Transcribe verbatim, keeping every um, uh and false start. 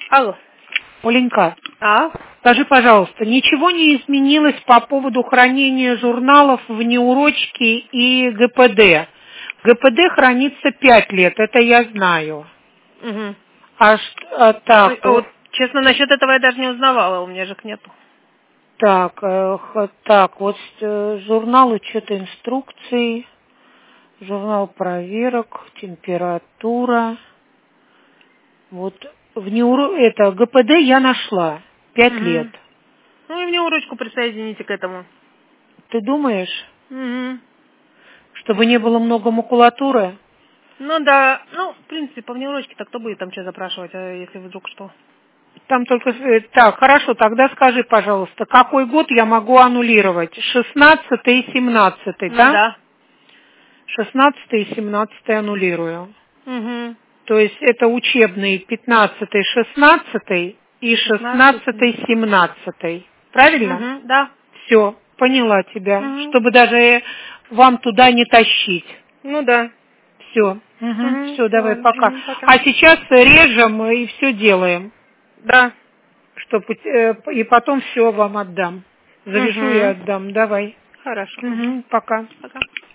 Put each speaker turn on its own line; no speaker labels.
Алло.
Оленька,
А?
скажи, пожалуйста, ничего не изменилось по поводу хранения журналов в неурочке и ГПД? ГПД хранится пять лет, это я знаю.
Угу.
А, ш- а так,
А вот, честно, насчет этого я даже не узнавала, у меня же их нету.
так, э, х- так, вот э, журнал учета инструкций, журнал проверок, температура. Вот в неуро... это ГПД я нашла. Пять
Угу.
лет.
Ну и мне урочку присоедините к этому.
Ты думаешь,
Угу.
чтобы не было много макулатуры?
Ну да, ну, в принципе, по внеурочке-то кто будет там что запрашивать, а если вдруг что?
Там только... э, Так, хорошо, тогда скажи, пожалуйста, какой год я могу аннулировать? Шестнадцатый и семнадцатый,
Ну
да?
да.
Шестнадцатый и семнадцатый аннулирую.
Угу.
То есть это учебный пятнадцатый, шестнадцатый и шестнадцатый, семнадцатый. Правильно?
Угу, да.
Все, поняла тебя.
Угу.
Чтобы даже вам туда не тащить.
Ну да.
Все. Угу.
Угу.
Все, давай,
Ладно.
пока.
Угу, пока.
А сейчас режем и все делаем.
Да.
Чтоб, э, и потом все вам отдам. Завяжу и
Угу.
отдам. Давай.
Хорошо. Угу.
Угу, пока.
Пока.